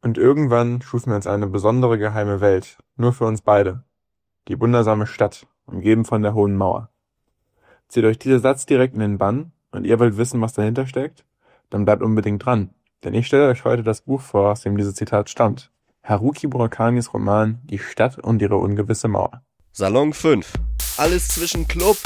Und irgendwann schufen wir uns eine besondere geheime Welt, nur für uns beide. Die wundersame Stadt, umgeben von der Hohen Mauer. Zieht euch dieser Satz direkt in den Bann und ihr wollt wissen, was dahinter steckt? Dann bleibt unbedingt dran, denn ich stelle euch heute das Buch vor, aus dem dieses Zitat stammt. Haruki Murakamis Roman Die Stadt und ihre ungewisse Mauer. Salon 5. Alles zwischen Club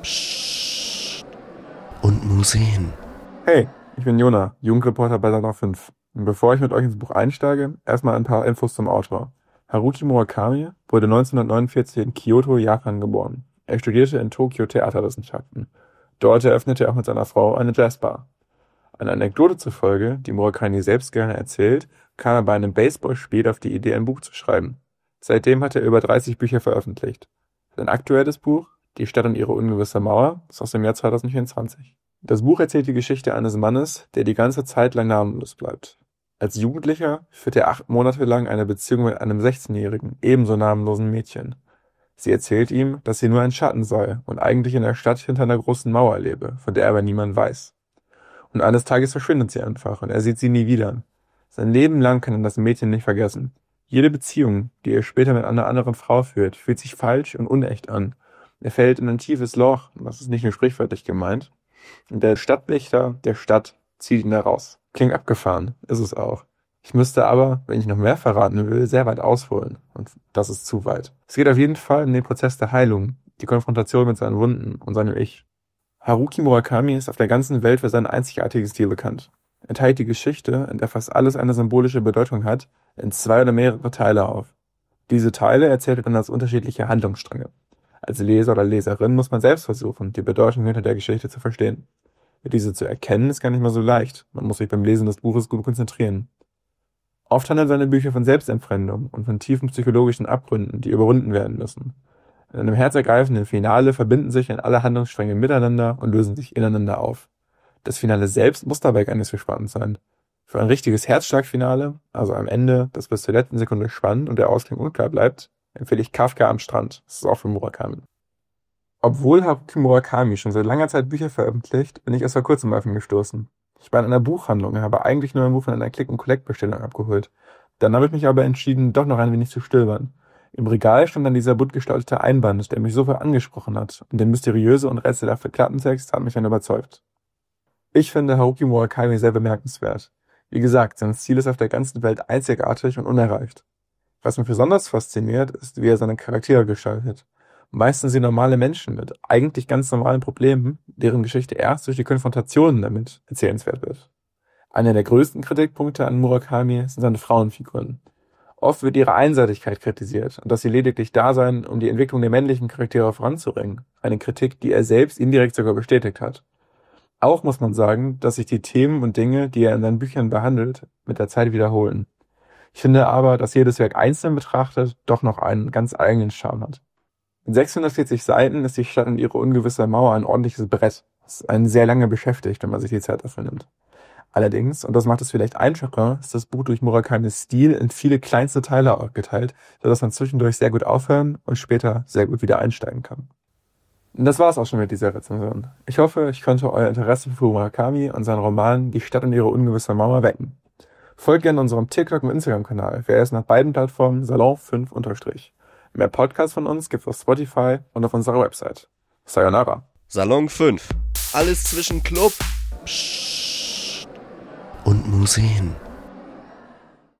und Museen. Hey, ich bin Jona, Jugendreporter bei Salon 5. Und bevor ich mit euch ins Buch einsteige, erstmal ein paar Infos zum Autor. Haruki Murakami wurde 1949 in Kyoto, Japan geboren. Er studierte in Tokio Theaterwissenschaften. Dort eröffnete er auch mit seiner Frau eine Jazzbar. Eine Anekdote zufolge, die Murakami selbst gerne erzählt, kam er bei einem Baseballspiel auf die Idee, ein Buch zu schreiben. Seitdem hat er über 30 Bücher veröffentlicht. Sein aktuelles Buch, Die Stadt und ihre ungewisse Mauer, ist aus dem Jahr 2024. Das Buch erzählt die Geschichte eines Mannes, der die ganze Zeit lang namenlos bleibt. Als Jugendlicher führt er 8 Monate lang eine Beziehung mit einem 16-jährigen, ebenso namenlosen Mädchen. Sie erzählt ihm, dass sie nur ein Schatten sei und eigentlich in der Stadt hinter einer großen Mauer lebe, von der aber niemand weiß. Und eines Tages verschwindet sie einfach und er sieht sie nie wieder. Sein Leben lang kann er das Mädchen nicht vergessen. Jede Beziehung, die er später mit einer anderen Frau führt, fühlt sich falsch und unecht an. Er fällt in ein tiefes Loch, das ist nicht nur sprichwörtlich gemeint, und der Stadtwächter der Stadt zieht ihn da raus. Klingt abgefahren, ist es auch. Ich müsste aber, wenn ich noch mehr verraten will, sehr weit ausholen. Und das ist zu weit. Es geht auf jeden Fall um den Prozess der Heilung, die Konfrontation mit seinen Wunden und seinem Ich. Haruki Murakami ist auf der ganzen Welt für seinen einzigartigen Stil bekannt. Er teilt die Geschichte, in der fast alles eine symbolische Bedeutung hat, in 2 oder mehrere Teile auf. Diese Teile erzählt er dann als unterschiedliche Handlungsstränge. Als Leser oder Leserin muss man selbst versuchen, die Bedeutung hinter der Geschichte zu verstehen. Diese zu erkennen ist gar nicht mal so leicht. Man muss sich beim Lesen des Buches gut konzentrieren. Oft handeln seine Bücher von Selbstentfremdung und von tiefen psychologischen Abgründen, die überwunden werden müssen. In einem herzergreifenden Finale verbinden sich dann alle Handlungsstränge miteinander und lösen sich ineinander auf. Das Finale selbst muss dabei gar nicht so spannend sein. Für ein richtiges Herzschlagfinale, also am Ende, das bis zur letzten Sekunde spannend und der Ausgang unklar bleibt, empfehle ich Kafka am Strand. Das ist auch von Murakami. Obwohl Haruki Murakami schon seit langer Zeit Bücher veröffentlicht, bin ich erst vor kurzem auf ihn gestoßen. Ich war in einer Buchhandlung und habe eigentlich nur ein Buch von einer Click-and-Collect-Bestellung abgeholt. Dann habe ich mich aber entschieden, doch noch ein wenig zu stöbern. Im Regal stand dann dieser bunt gestaltete Einband, der mich sofort angesprochen hat, und der mysteriöse und rätselhafte Klappentext hat mich dann überzeugt. Ich finde Haruki Murakami sehr bemerkenswert. Wie gesagt, sein Stil ist auf der ganzen Welt einzigartig und unerreicht. Was mich besonders fasziniert, ist, wie er seine Charaktere gestaltet. Meistens sind normale Menschen mit eigentlich ganz normalen Problemen, deren Geschichte erst durch die Konfrontationen damit erzählenswert wird. Einer der größten Kritikpunkte an Murakami sind seine Frauenfiguren. Oft wird ihre Einseitigkeit kritisiert und dass sie lediglich da seien, um die Entwicklung der männlichen Charaktere voranzubringen. Eine Kritik, die er selbst indirekt sogar bestätigt hat. Auch muss man sagen, dass sich die Themen und Dinge, die er in seinen Büchern behandelt, mit der Zeit wiederholen. Ich finde aber, dass jedes Werk einzeln betrachtet doch noch einen ganz eigenen Charme hat. In 640 Seiten ist die Stadt und ihre ungewisse Mauer ein ordentliches Brett, das einen sehr lange beschäftigt, wenn man sich die Zeit dafür nimmt. Allerdings, und das macht es vielleicht einfacher, ist das Buch durch Murakamis Stil in viele kleinste Teile geteilt, sodass man zwischendurch sehr gut aufhören und später sehr gut wieder einsteigen kann. Und das war's auch schon mit dieser Rezension. Ich hoffe, ich konnte euer Interesse für Murakami und seinen Roman Die Stadt und ihre ungewisse Mauer wecken. Folgt gerne unserem TikTok- und Instagram-Kanal. Wir heißen auf beiden Plattformen Salon5_. Mehr Podcasts von uns gibt's auf Spotify und auf unserer Website. Sayonara. Salon 5. Alles zwischen Club und Museen.